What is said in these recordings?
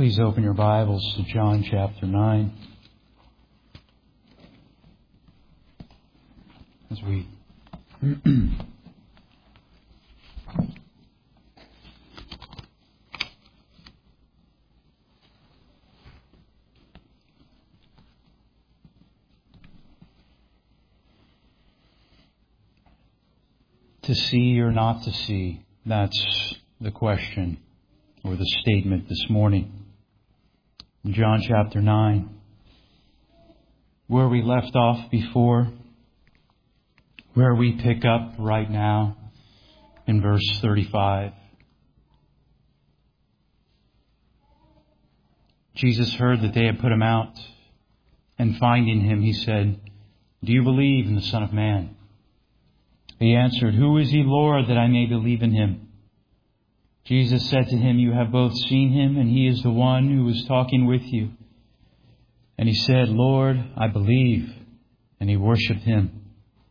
Please open your Bibles to John chapter 9. As we to see or not to see, that's the question or the statement this morning. In John chapter 9, where we left off before, where we pick up right now in verse 35. Jesus heard that they had put him out, and finding him, he said, "Do you believe in the Son of Man?" He answered, "Who is he, Lord, that I may believe in him?" Jesus said to him, "You have both seen him, and he is the one who is talking with you." And he said, "Lord, I believe." And he worshipped him.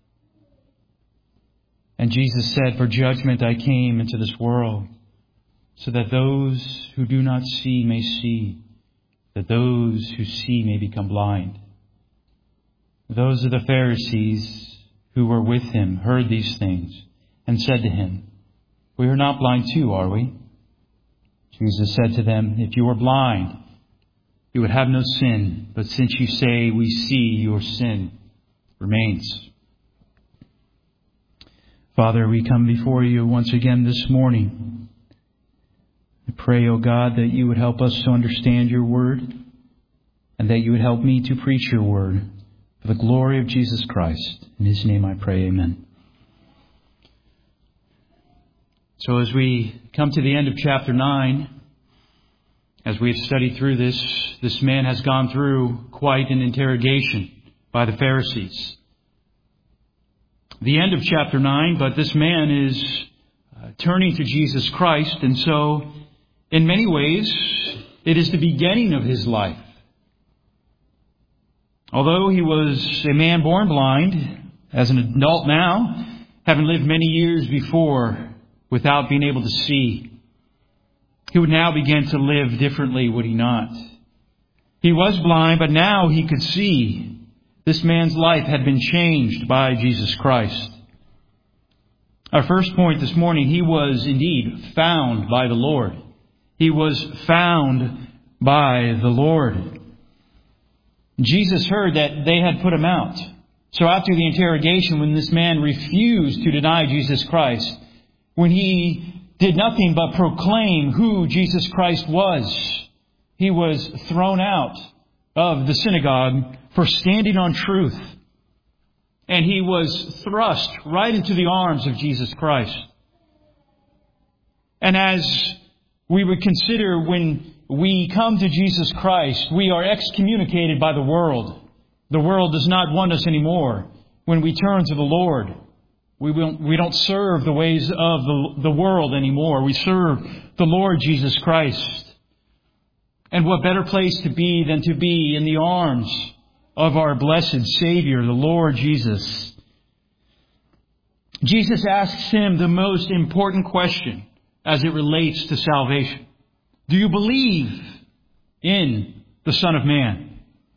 And Jesus said, "For judgment I came into this world, so that those who do not see may see, that those who see may become blind." Those of the Pharisees who were with him heard these things and said to him, "We are not blind too, are we?" Jesus said to them, "If you were blind, you would have no sin. But since you say, 'We see,' your sin remains." Father, we come before you once again this morning. I pray, O God, that you would help us to understand your word, and that you would help me to preach your word for the glory of Jesus Christ. In his name I pray, amen. So as we come to the end of chapter 9, as we've studied through this man has gone through quite an interrogation by the Pharisees. The end of chapter 9, but this man is turning to Jesus Christ, and so in many ways it is the beginning of his life. Although he was a man born blind, as an adult now, having lived many years before without being able to see, he would now begin to live differently, would he not? He was blind, but now he could see. This man's life had been changed by Jesus Christ. Our first point this morning, he was indeed found by the Lord. He was found by the Lord. Jesus heard that they had put him out. So after the interrogation, when this man refused to deny Jesus Christ, when he did nothing but proclaim who Jesus Christ was, he was thrown out of the synagogue for standing on truth. And he was thrust right into the arms of Jesus Christ. And as we would consider, when we come to Jesus Christ, we are excommunicated by the world. The world does not want us anymore. When we turn to the Lord, we don't serve the ways of the world anymore. We serve the Lord Jesus Christ. And what better place to be than to be in the arms of our blessed Savior, the Lord Jesus. Jesus asks him the most important question as it relates to salvation. Do you believe in the Son of Man?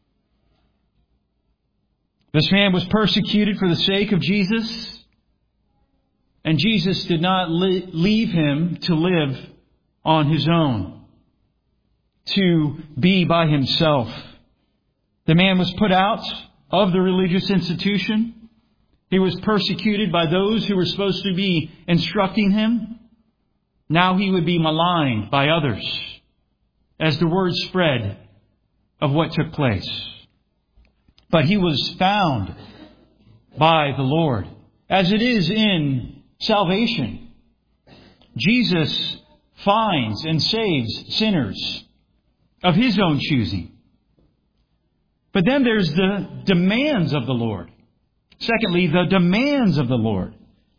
This man was persecuted for the sake of Jesus. And Jesus did not leave him to live on his own, to be by himself. The man was put out of the religious institution. He was persecuted by those who were supposed to be instructing him. Now he would be maligned by others as the word spread of what took place. But he was found by the Lord, as it is in salvation. Jesus finds and saves sinners of his own choosing. But then there's the demands of the Lord. Secondly, the demands of the Lord.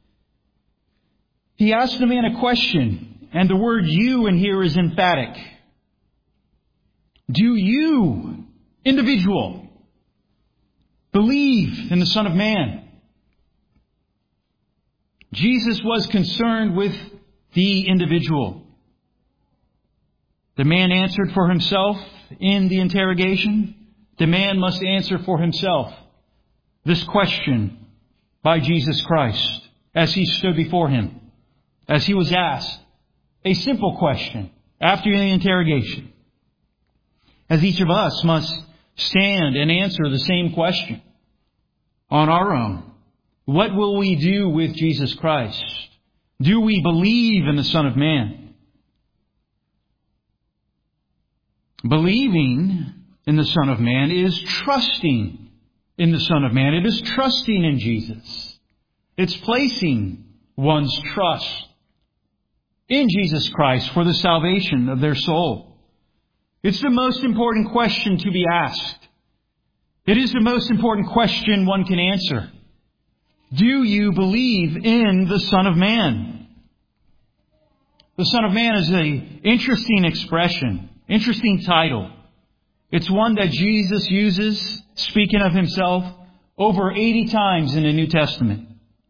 He asked the man a question, and the word "you" in here is emphatic. Do you, individual, believe in the Son of Man? Jesus was concerned with the individual. The man answered for himself in the interrogation. The man must answer for himself this question by Jesus Christ as he stood before him, as he was asked a simple question after the interrogation. As each of us must stand and answer the same question on our own. What will we do with Jesus Christ? Do we believe in the Son of Man? Believing in the Son of Man is trusting in the Son of Man. It is trusting in Jesus. It's placing one's trust in Jesus Christ for the salvation of their soul. It's the most important question to be asked. It is the most important question one can answer. Do you believe in the Son of Man? The Son of Man is an interesting expression, interesting title. It's one that Jesus uses, speaking of himself, over 80 times in the New Testament.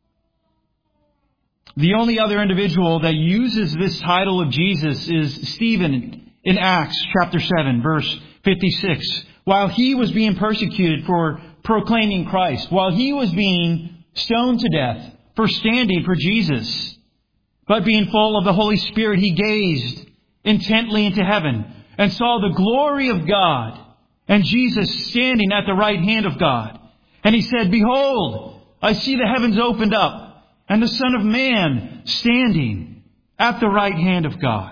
The only other individual that uses this title of Jesus is Stephen in Acts chapter 7, verse 56. While he was being persecuted for proclaiming Christ, while he was being stoned to death for standing for Jesus, but being full of the Holy Spirit, he gazed intently into heaven and saw the glory of God and Jesus standing at the right hand of God. And he said, "Behold, I see the heavens opened up and the Son of Man standing at the right hand of God."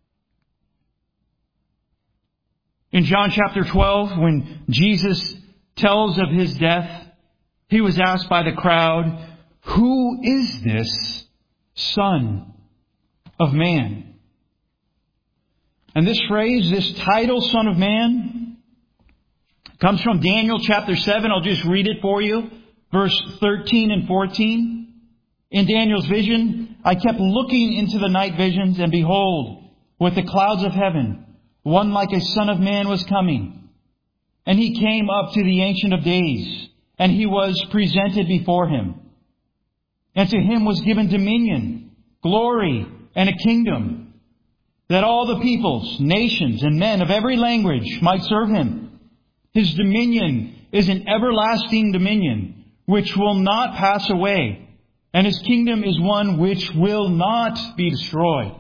In John chapter 12, when Jesus tells of his death, he was asked by the crowd, "Who is this Son of Man?" And this phrase, this title, Son of Man, comes from Daniel chapter 7. I'll just read it for you. Verse 13 and 14. In Daniel's vision, I kept looking into the night visions, and behold, with the clouds of heaven, one like a Son of Man was coming. And he came up to the Ancient of Days, and he was presented before him. And to him was given dominion, glory, and a kingdom, that all the peoples, nations, and men of every language might serve him. His dominion is an everlasting dominion, which will not pass away, and his kingdom is one which will not be destroyed.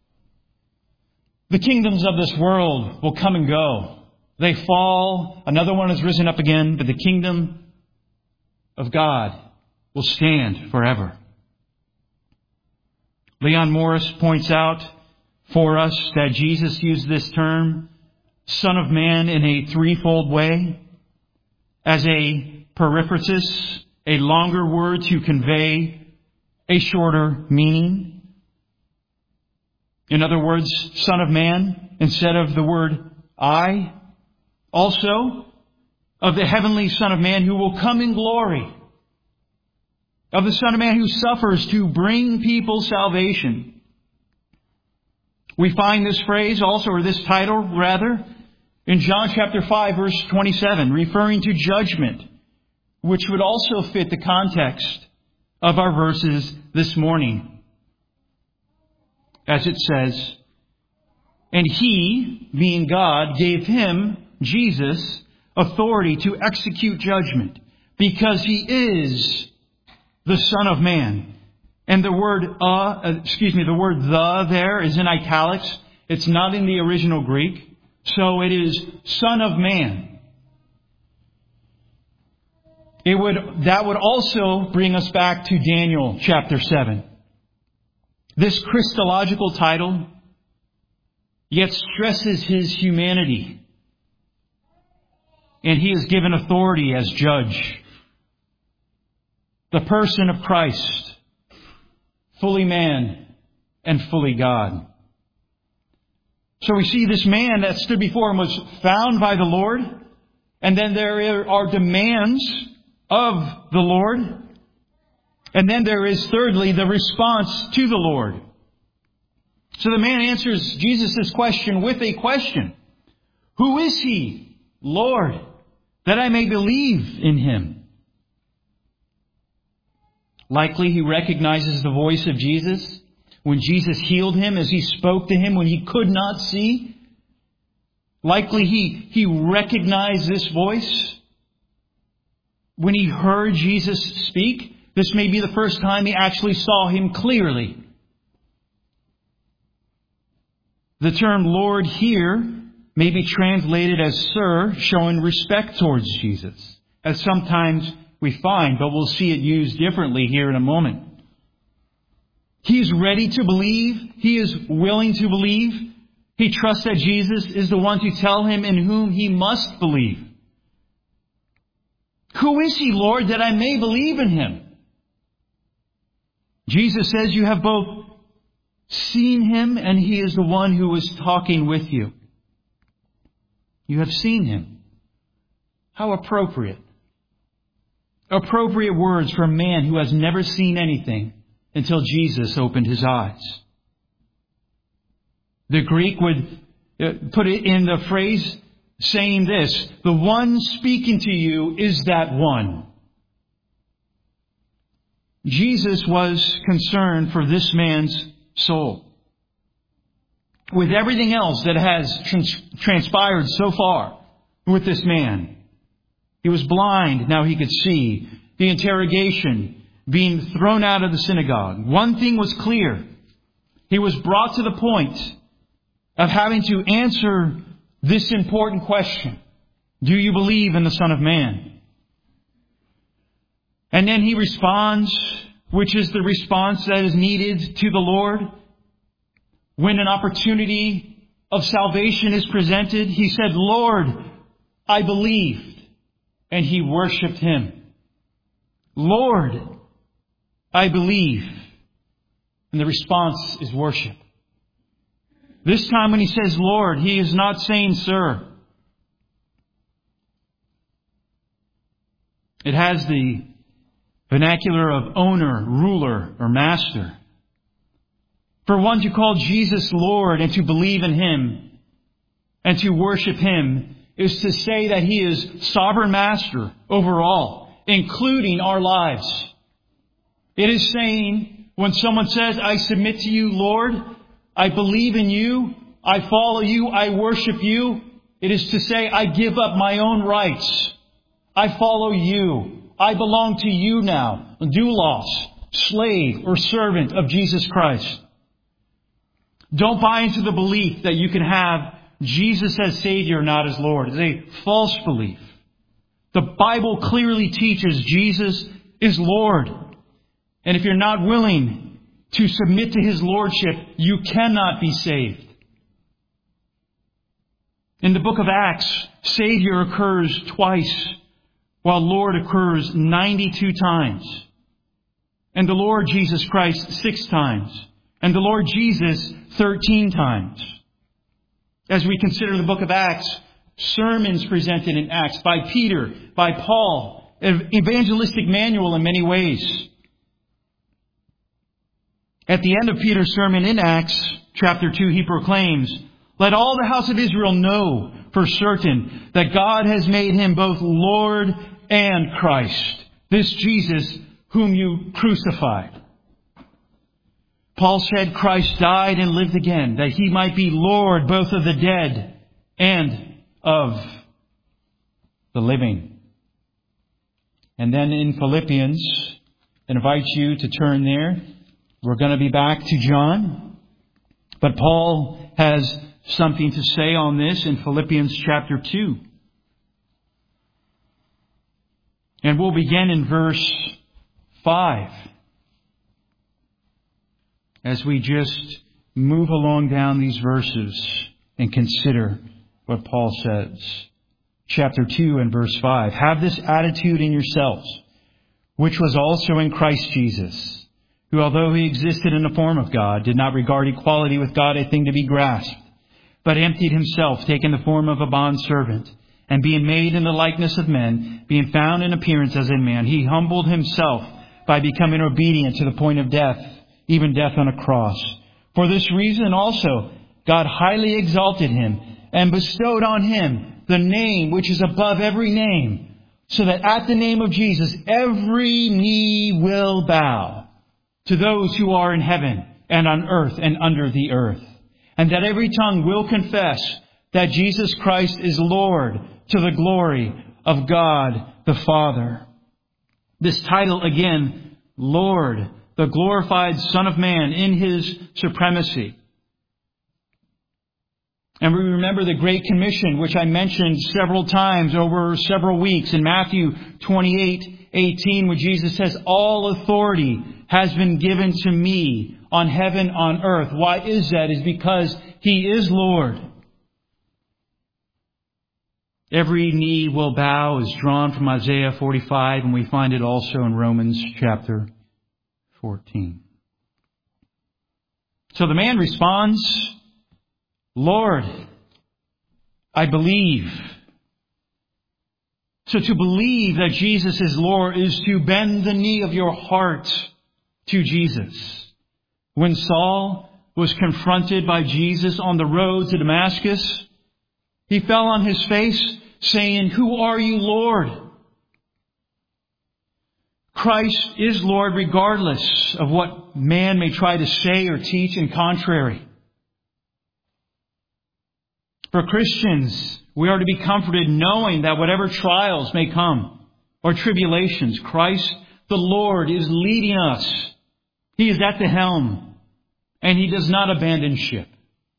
The kingdoms of this world will come and go. They fall. Another one has risen up again. But the kingdom of God will stand forever. Leon Morris points out for us that Jesus used this term, Son of Man, in a threefold way. As a periphrasis, a longer word to convey a shorter meaning. In other words, Son of Man, instead of the word I. Also, of the heavenly Son of Man who will come in glory. Of the Son of Man who suffers to bring people salvation. We find this phrase also, or this title rather, in John chapter 5, verse 27, referring to judgment, which would also fit the context of our verses this morning. As it says, "And he, being God, gave him," Jesus, "authority to execute judgment, because he is the Son of Man." And the word the word "the" there is in italics. It's not in the original Greek. So it is Son of Man. That would also bring us back to Daniel chapter 7. This Christological title yet stresses his humanity. And he is given authority as judge. The person of Christ, fully man and fully God. So we see this man that stood before him was found by the Lord. And then there are demands of the Lord. And then there is, thirdly, the response to the Lord. So the man answers Jesus' question with a question. "Who is he, Lord, that I may believe in him?" Likely he recognizes the voice of Jesus when Jesus healed him, as he spoke to him when he could not see. Likely he recognized this voice when he heard Jesus speak. This may be the first time he actually saw him clearly. The term Lord here may be translated as Sir, showing respect towards Jesus, as sometimes we find, but we'll see it used differently here in a moment. He is ready to believe. He is willing to believe. He trusts that Jesus is the one to tell him in whom he must believe. Who is he, Lord, that I may believe in him? Jesus says you have both seen him and he is the one who is talking with you. You have seen him. How appropriate. Appropriate words for a man who has never seen anything until Jesus opened his eyes. The Greek would put it in the phrase saying this: the one speaking to you is that one. Jesus was concerned for this man's soul. With everything else that has transpired so far with this man. He was blind, now he could see. The interrogation, being thrown out of the synagogue. One thing was clear. He was brought to the point of having to answer this important question. Do you believe in the Son of Man? And then he responds, which is the response that is needed to the Lord. When an opportunity of salvation is presented, he said, Lord, I believed. And he worshipped him. Lord, I believe. And the response is worship. This time when he says Lord, he is not saying Sir. It has the vernacular of owner, ruler, or master. For one to call Jesus Lord and to believe in him and to worship him is to say that he is sovereign master over all, including our lives. It is saying, when someone says, I submit to you, Lord, I believe in you, I follow you, I worship you, it is to say, I give up my own rights. I follow you. I belong to you now, doulos, slave or servant of Jesus Christ. Don't buy into the belief that you can have Jesus as Savior, not as Lord. It's a false belief. The Bible clearly teaches Jesus is Lord. And if you're not willing to submit to his Lordship, you cannot be saved. In the book of Acts, Savior occurs twice, while Lord occurs 92 times. And the Lord Jesus Christ 6 times. And the Lord Jesus 13 times. As we consider the book of Acts, sermons presented in Acts by Peter, by Paul, an evangelistic manual in many ways. At the end of Peter's sermon in Acts chapter 2, he proclaims, let all the house of Israel know for certain that God has made him both Lord and Christ, this Jesus whom you crucified. Paul said Christ died and lived again, that he might be Lord both of the dead and of the living. And then in Philippians, I invite you to turn there. We're going to be back to John. But Paul has something to say on this in Philippians chapter 2. And we'll begin in verse 5. As we just move along down these verses and consider what Paul says. Chapter 2 and verse 5. Have this attitude in yourselves, which was also in Christ Jesus, who although he existed in the form of God, did not regard equality with God a thing to be grasped, but emptied himself, taking the form of a bondservant, and being made in the likeness of men, being found in appearance as a man, he humbled himself by becoming obedient to the point of death, even death on a cross. For this reason also, God highly exalted him and bestowed on him the name which is above every name, so that at the name of Jesus every knee will bow to those who are in heaven and on earth and under the earth, and that every tongue will confess that Jesus Christ is Lord to the glory of God the Father. This title again, Lord, the glorified Son of Man in His supremacy. And we remember the Great Commission, which I mentioned several times over several weeks in Matthew 28:18, where Jesus says, all authority has been given to me on heaven, on earth. Why is that? Is because He is Lord. Every knee will bow is drawn from Isaiah 45, and we find it also in Romans chapter 14. So the man responds, Lord, I believe. So to believe that Jesus is Lord is to bend the knee of your heart to Jesus. When Saul was confronted by Jesus on the road to Damascus, he fell on his face saying, who are you, Lord? Christ is Lord regardless of what man may try to say or teach in contrary. For Christians, we are to be comforted knowing that whatever trials may come or tribulations, Christ the Lord is leading us. He is at the helm, and He does not abandon ship.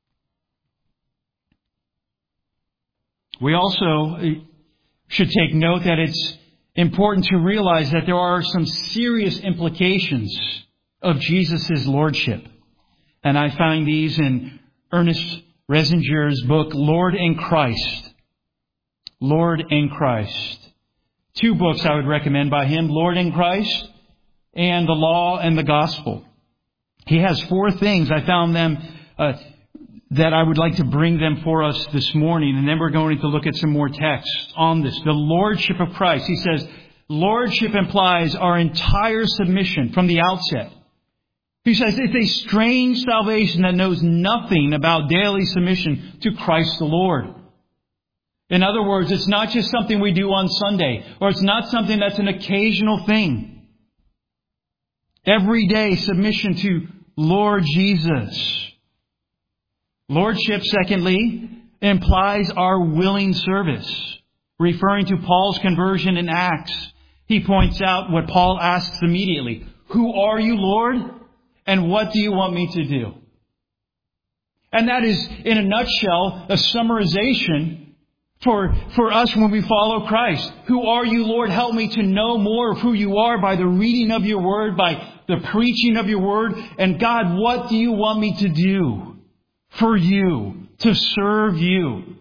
We also should take note that it's important to realize that there are some serious implications of Jesus' lordship. And I find these in Ernest Resinger's book, Lord and Christ. Lord and Christ. Two books I would recommend by him, Lord and Christ and The Law and the Gospel. He has 4 things. I found them that I would like to bring them for us this morning. And then we're going to look at some more texts on this. The Lordship of Christ. He says, Lordship implies our entire submission from the outset. He says it's a strange salvation that knows nothing about daily submission to Christ the Lord. In other words, it's not just something we do on Sunday, or it's not something that's an occasional thing. Everyday submission to Lord Jesus. Lordship, secondly, implies our willing service. Referring to Paul's conversion in Acts, he points out what Paul asks immediately. Who are you, Lord? And what do you want me to do? And that is, in a nutshell, a summarization for us when we follow Christ. Who are you, Lord? Help me to know more of who you are by the reading of your word, by the preaching of your word. And God, what do you want me to do for you, to serve you?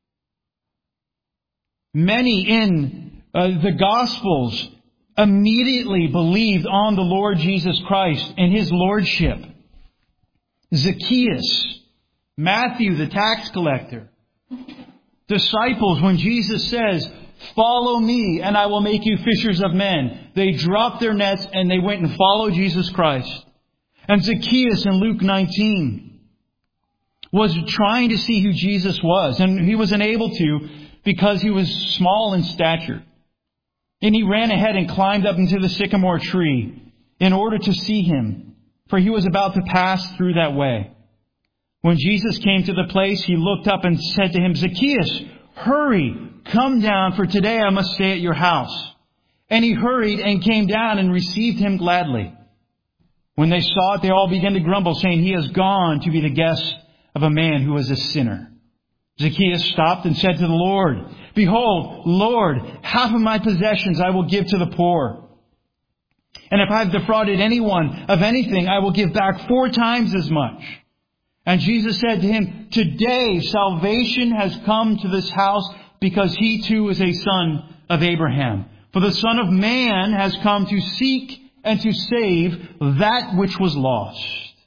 Many in the Gospels immediately believed on the Lord Jesus Christ and His lordship. Zacchaeus, Matthew the tax collector, disciples, when Jesus says, follow me and I will make you fishers of men, they dropped their nets and they went and followed Jesus Christ. And Zacchaeus in Luke 19 was trying to see who Jesus was, and he was unable to because he was small in stature. And he ran ahead and climbed up into the sycamore tree in order to see Him, for he was about to pass through that way. When Jesus came to the place, he looked up and said to him, Zacchaeus, hurry, come down, for today I must stay at your house. And he hurried and came down and received him gladly. When they saw it, they all began to grumble, saying, he has gone to be the guest of a man who was a sinner. Zacchaeus stopped and said to the Lord, behold, Lord, half of my possessions I will give to the poor. And if I have defrauded anyone of anything, I will give back 4 times as much. And Jesus said to him, today salvation has come to this house, because he too is a son of Abraham. For the Son of Man has come to seek and to save that which was lost.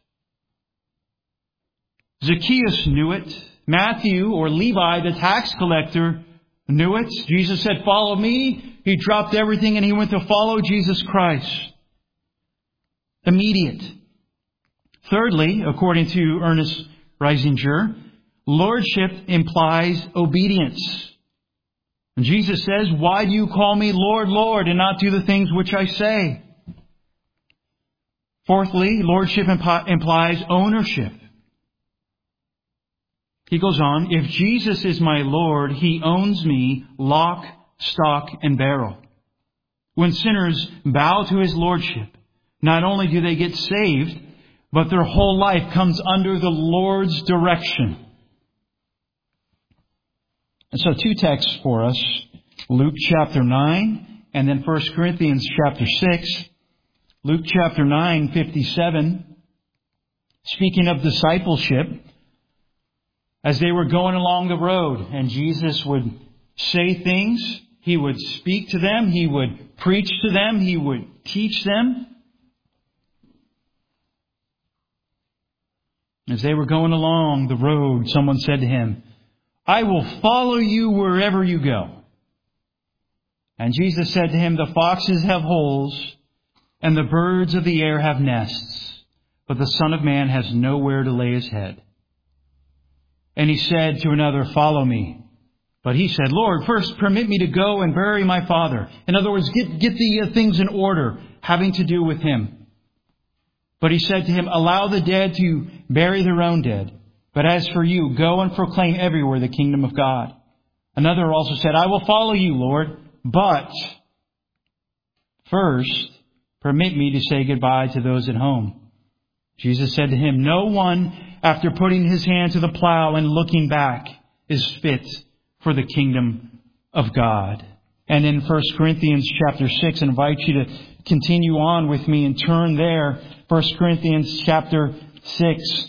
Zacchaeus knew it. Matthew, or Levi, the tax collector, knew it. Jesus said, follow me. He dropped everything and he went to follow Jesus Christ. Immediate. Thirdly, according to Ernest Reisinger, lordship implies obedience. And Jesus says, why do you call me Lord, Lord, and not do the things which I say? Fourthly, lordship implies ownership. He goes on, if Jesus is my Lord, He owns me lock, stock, and barrel. When sinners bow to His Lordship, not only do they get saved, but their whole life comes under the Lord's direction. And so 2 texts for us, Luke chapter 9 and then 1 Corinthians chapter 6. Luke chapter 9, 57, speaking of discipleship, as they were going along the road and Jesus would say things, He would speak to them, He would preach to them, He would teach them. As they were going along the road, someone said to Him, I will follow you wherever you go. And Jesus said to him, the foxes have holes, and the birds of the air have nests, but the Son of Man has nowhere to lay His head. And He said to another, follow me. But he said, Lord, first permit me to go and bury my father. In other words, get the things in order having to do with him. But He said to him, allow the dead to bury their own dead. But as for you, go and proclaim everywhere the kingdom of God. Another also said, I will follow you, Lord, but first permit me to say goodbye to those at home. Jesus said to him, no one, after putting his hand to the plow and looking back, is fit for the kingdom of God. And in 1 Corinthians chapter 6, I invite you to continue on with me and turn there. 1 Corinthians chapter 6.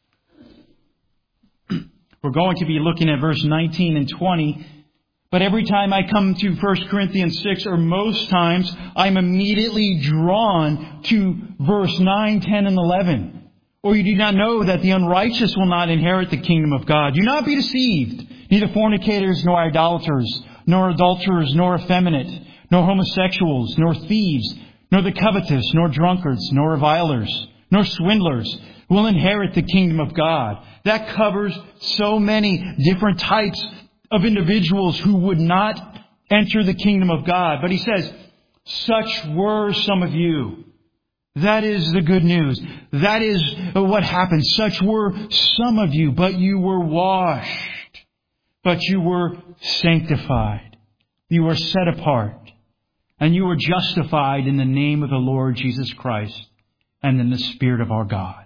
We're going to be looking at verse 19 and 20. But every time I come to 1 Corinthians 6, or most times, I'm immediately drawn to verse 9, 10, and 11. Or you do not know that the unrighteous will not inherit the kingdom of God. Do not be deceived. Neither fornicators, nor idolaters, nor adulterers, nor effeminate, nor homosexuals, nor thieves, nor the covetous, nor drunkards, nor revilers, nor swindlers will inherit the kingdom of God. That covers so many different types of individuals who would not enter the kingdom of God. But He says, such were some of you. That is the good news. That is what happened. Such were some of you, but you were washed. But you were sanctified. You were set apart. And you were justified in the name of the Lord Jesus Christ and in the Spirit of our God.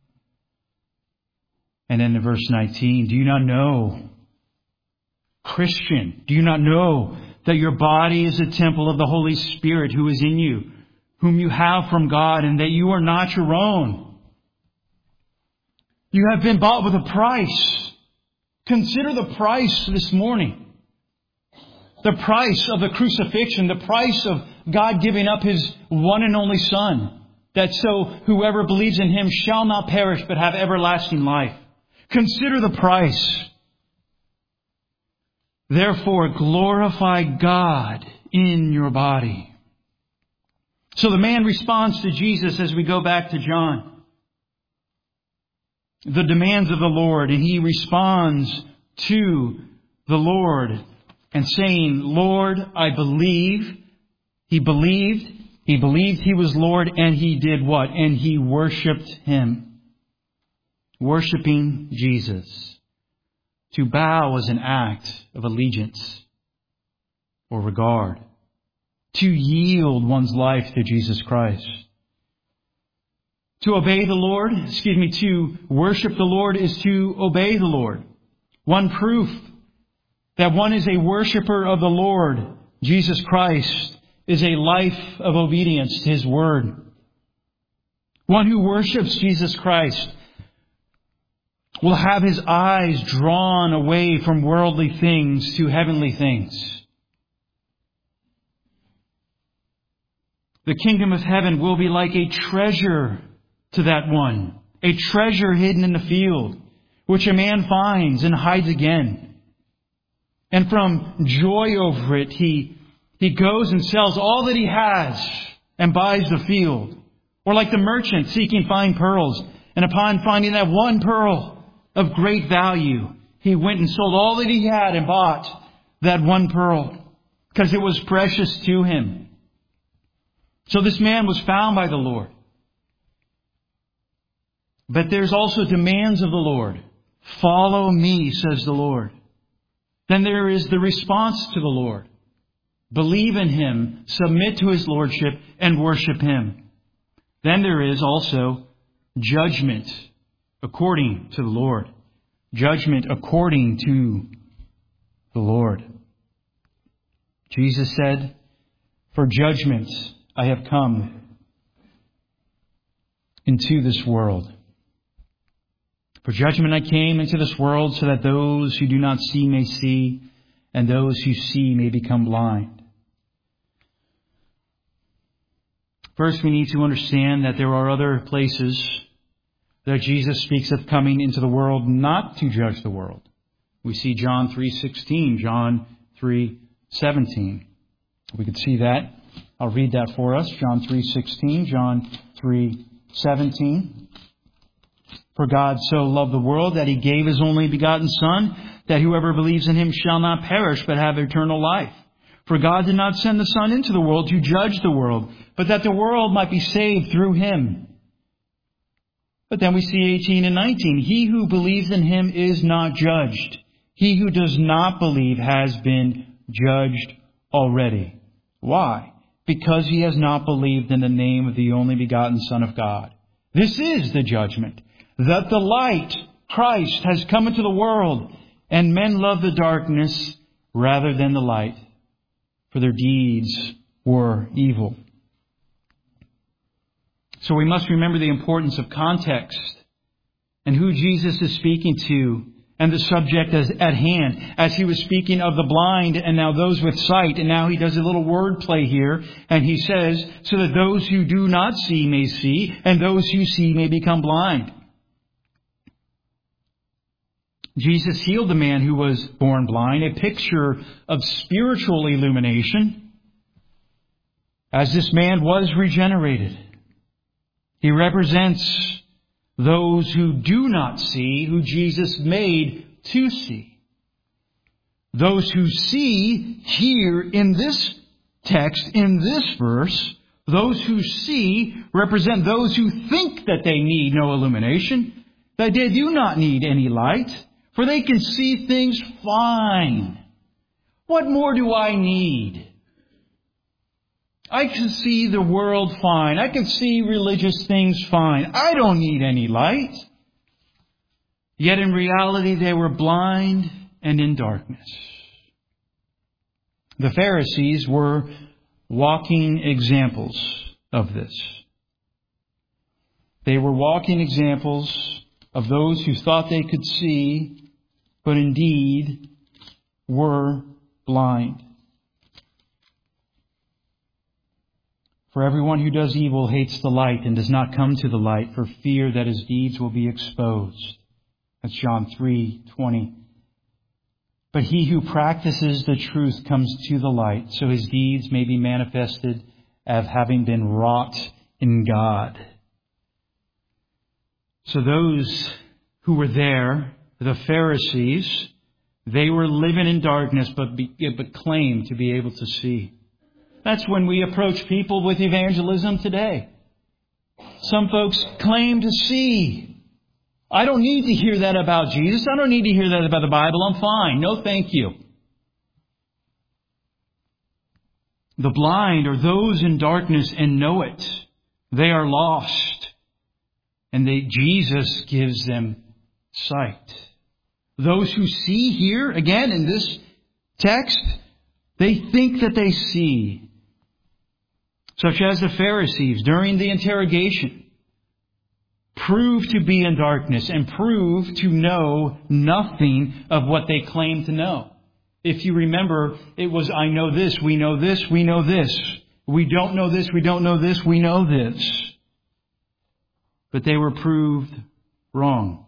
And then in verse 19, do you not know, Christian, do you not know that your body is a temple of the Holy Spirit who is in you, whom you have from God, and that you are not your own? You have been bought with a price. Consider the price this morning. The price of the crucifixion, the price of God giving up His one and only Son, that so whoever believes in Him shall not perish but have everlasting life. Consider the price. Therefore, glorify God in your body. So the man responds to Jesus as we go back to John. The demands of the Lord, and he responds to the Lord and saying, Lord, I believe. He believed He was Lord, and he did what? And he worshiped Him. Worshipping Jesus. To bow is an act of allegiance or regard. To yield one's life to Jesus Christ. To obey the Lord, to worship the Lord is to obey the Lord. One proof that one is a worshiper of the Lord, Jesus Christ, is a life of obedience to His Word. One who worships Jesus Christ will have his eyes drawn away from worldly things to heavenly things. The kingdom of heaven will be like a treasure to that one, a treasure hidden in the field, which a man finds and hides again. And from joy over it, he goes and sells all that he has and buys the field. Or like the merchant seeking fine pearls, and upon finding that one pearl of great value, he went and sold all that he had and bought that one pearl because it was precious to him. So this man was found by the Lord. But there's also demands of the Lord. Follow me, says the Lord. Then there is the response to the Lord. Believe in Him, submit to His Lordship, and worship Him. Then there is also judgment according to the Lord. Judgment according to the Lord. Jesus said, "For judgment I have come into this world. For judgment I came into this world so that those who do not see may see, and those who see may become blind." First, we need to understand that there are other places that Jesus speaks of coming into the world not to judge the world. We see John 3:16, John 3:17. We could see that. I'll read that for us. John 3:16, John 3:17. "For God so loved the world that He gave His only begotten Son, that whoever believes in Him shall not perish but have eternal life. For God did not send the Son into the world to judge the world, but that the world might be saved through Him." But then we see 18 and 19. "He who believes in Him is not judged. He who does not believe has been judged already." Why? Because he has not believed in the name of the only begotten Son of God. This is the judgment, that the light, Christ, has come into the world, and men love the darkness rather than the light, for their deeds were evil. So we must remember the importance of context and who Jesus is speaking to and the subject at hand, as He was speaking of the blind and now those with sight. And now He does a little word play here, and He says, so that those who do not see may see, and those who see may become blind. Jesus healed the man who was born blind, a picture of spiritual illumination, as this man was regenerated. He represents those who do not see, who Jesus made to see. Those who see here in this text, in this verse, those who see represent those who think that they need no illumination, that they do not need any light, for they can see things fine. What more do I need? I can see the world fine. I can see religious things fine. I don't need any light. Yet in reality, they were blind and in darkness. The Pharisees were walking examples of this. They were walking examples of those who thought they could see, but indeed were blind. For everyone who does evil hates the light and does not come to the light for fear that his deeds will be exposed. That's John 3:20. But he who practices the truth comes to the light, so his deeds may be manifested as having been wrought in God. So those who were there, the Pharisees, they were living in darkness but claimed to be able to see. That's when we approach people with evangelism today. Some folks claim to see. I don't need to hear that about Jesus. I don't need to hear that about the Bible. I'm fine. No, thank you. The blind are those in darkness and know it. They are lost. And Jesus gives them sight. Those who see here, again in this text, they think that they see. Such as the Pharisees during the interrogation, prove to be in darkness and prove to know nothing of what they claim to know. If you remember, it was, I know this, we know this, we know this. We don't know this, we don't know this, we know this. But they were proved wrong.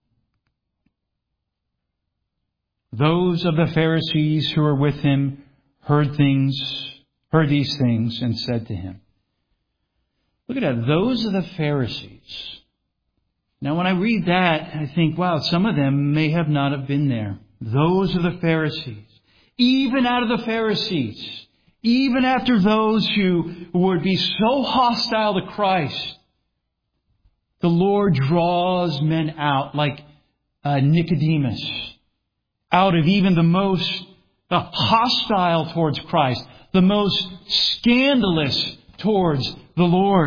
Those of the Pharisees who were with Him heard these things and said to Him. Look at that. Those are the Pharisees. Now when I read that, I think, wow, some of them may have not have been there. Those are the Pharisees. Even out of the Pharisees, even after those who would be so hostile to Christ, the Lord draws men out like Nicodemus, out of even the most hostile towards Christ, the most scandalous towards the Lord.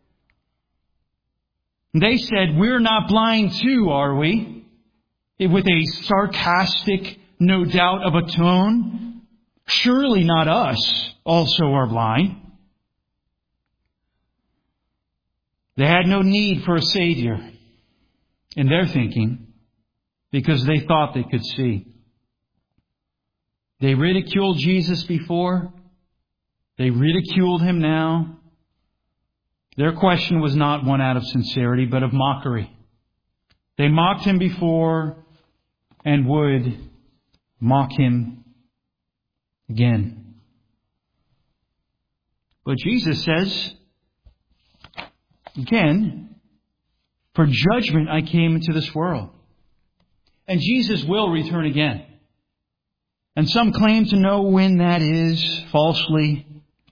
They said, "We're not blind too, are we?" With a sarcastic, no doubt, of a tone. "Surely not us also are blind." They had no need for a Savior in their thinking because they thought they could see. They ridiculed Jesus before. They ridiculed Him now. Their question was not one out of sincerity, but of mockery. They mocked Him before and would mock Him again. But Jesus says, again, "For judgment I came into this world." And Jesus will return again. And some claim to know when that is, falsely.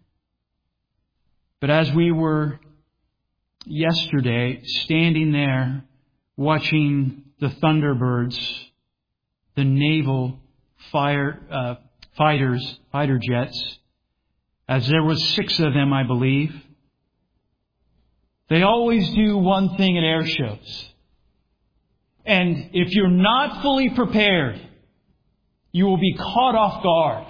But as we were yesterday standing there watching the Thunderbirds, the naval fighter jets, as there was 6 of them, I believe, they always do one thing at air shows. And if you're not fully prepared, you will be caught off guard.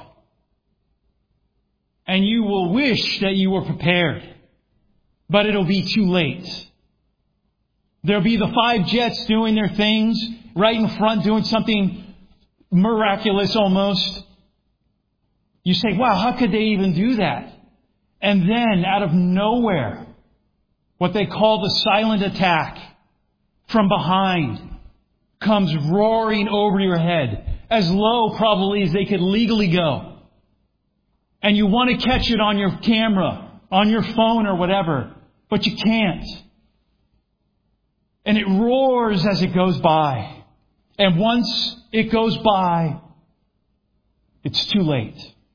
And you will wish that you were prepared. But it'll be too late. There'll be the 5 jets doing their things, right in front, doing something miraculous almost. You say, wow, how could they even do that? And then, out of nowhere, what they call the silent attack from behind comes roaring over your head, as low probably as they could legally go. And you want to catch it on your camera, on your phone or whatever, but you can't. And it roars as it goes by. And once it goes by, it's too late.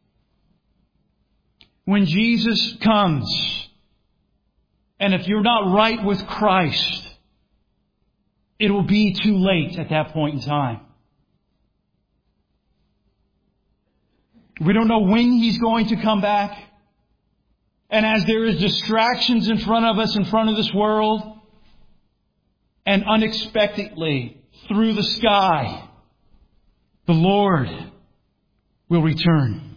When Jesus comes, and if you're not right with Christ, it will be too late at that point in time. We don't know when He's going to come back. And as there is distractions in front of us, in front of this world, and unexpectedly, through the sky, the Lord will return.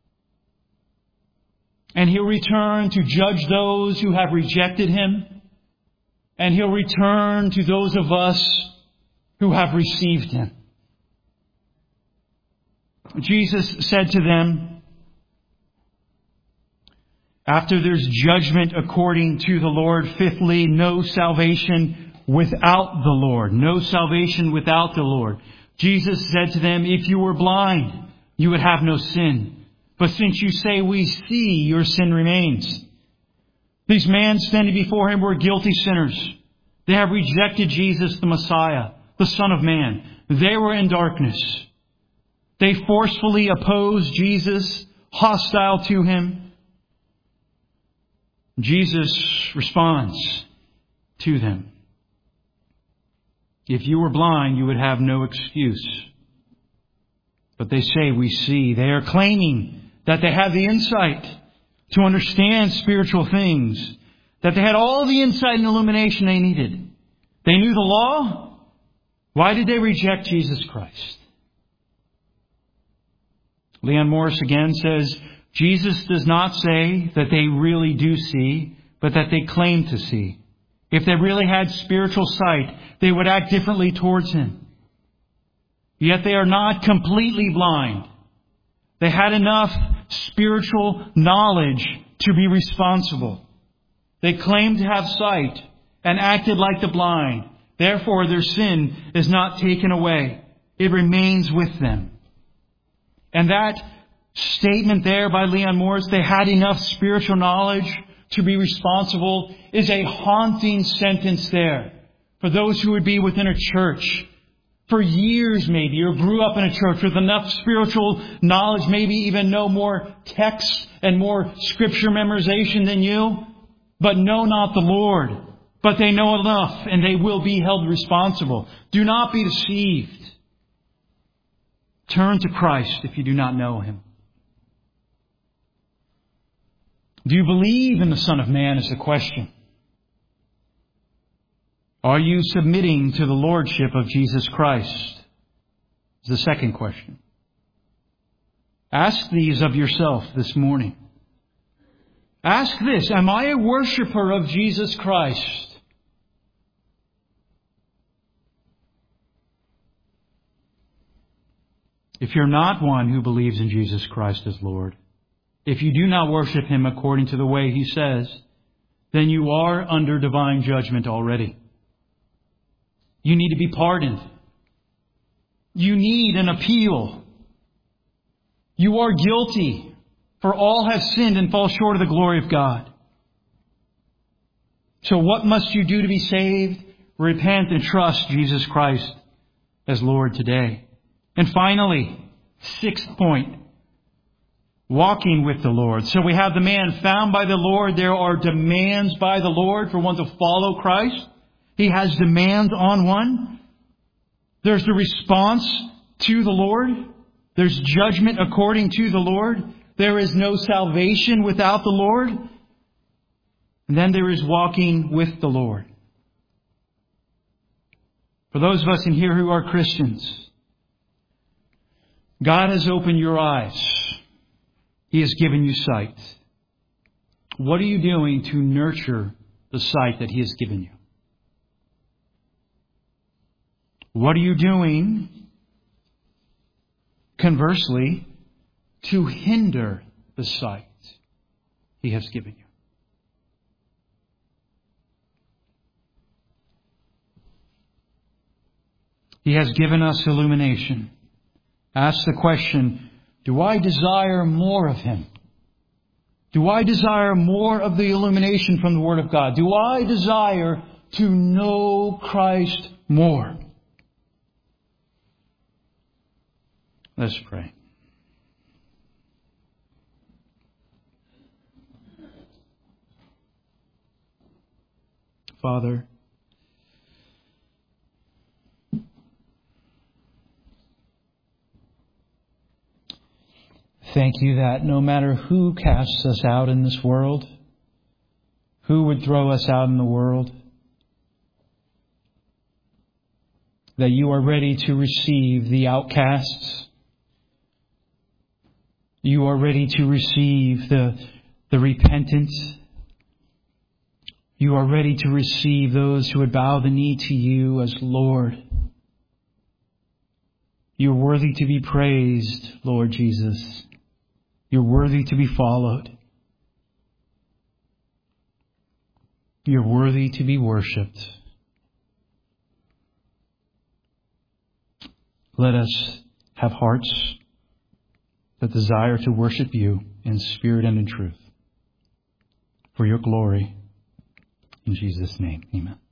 And He'll return to judge those who have rejected Him. And He'll return to those of us who have received Him. Jesus said to them, after there's judgment according to the Lord, fifthly, no salvation without the Lord. No salvation without the Lord. Jesus said to them, if you were blind, you would have no sin. But since you say we see, your sin remains. These men standing before Him were guilty sinners. They have rejected Jesus, the Messiah, the Son of Man. They were in darkness. They forcefully opposed Jesus, hostile to Him. Jesus responds to them. If you were blind, you would have no excuse. But they say we see. They are claiming that they have the insight to understand spiritual things. That they had all the insight and illumination they needed. They knew the law. Why did they reject Jesus Christ? Leon Morris again says, Jesus does not say that they really do see, but that they claim to see. If they really had spiritual sight, they would act differently towards Him. Yet they are not completely blind. They had enough spiritual knowledge to be responsible. They claimed to have sight and acted like the blind. Therefore, their sin is not taken away. It remains with them. And that statement there by Leon Morris, they had enough spiritual knowledge to be responsible, is a haunting sentence there for those who would be within a church for years maybe, or grew up in a church with enough spiritual knowledge, maybe even know more text and more scripture memorization than you, but know not the Lord. but they know enough and they will be held responsible. Do not be deceived. Turn to Christ if you do not know Him. Do you believe in the Son of Man is the question. Are you submitting to the Lordship of Jesus Christ? Is the second question. Ask these of yourself this morning. Ask this, am I a worshiper of Jesus Christ? If you're not one who believes in Jesus Christ as Lord, if you do not worship Him according to the way He says, then you are under divine judgment already. You need to be pardoned. You need an appeal. You are guilty, for all have sinned and fall short of the glory of God. So what must you do to be saved? Repent and trust Jesus Christ as Lord today. And finally, sixth point, walking with the Lord. So we have the man found by the Lord. There are demands by the Lord for one to follow Christ. He has demands on one. There's the response to the Lord. There's judgment according to the Lord. There is no salvation without the Lord. And then there is walking with the Lord. For those of us in here who are Christians, God has opened your eyes. He has given you sight. What are you doing to nurture the sight that He has given you? What are you doing, conversely, to hinder the sight He has given you? He has given us illumination. Ask the question, do I desire more of Him? Do I desire more of the illumination from the Word of God? Do I desire to know Christ more? Let's pray. Father, thank You that no matter who casts us out in this world, who would throw us out in the world, that You are ready to receive the outcasts. You are ready to receive the repentant. You are ready to receive those who would bow the knee to You as Lord. You're worthy to be praised, Lord Jesus. You're worthy to be followed. You're worthy to be worshipped. Let us have hearts that desire to worship You in spirit and in truth. For Your glory. In Jesus' name, amen.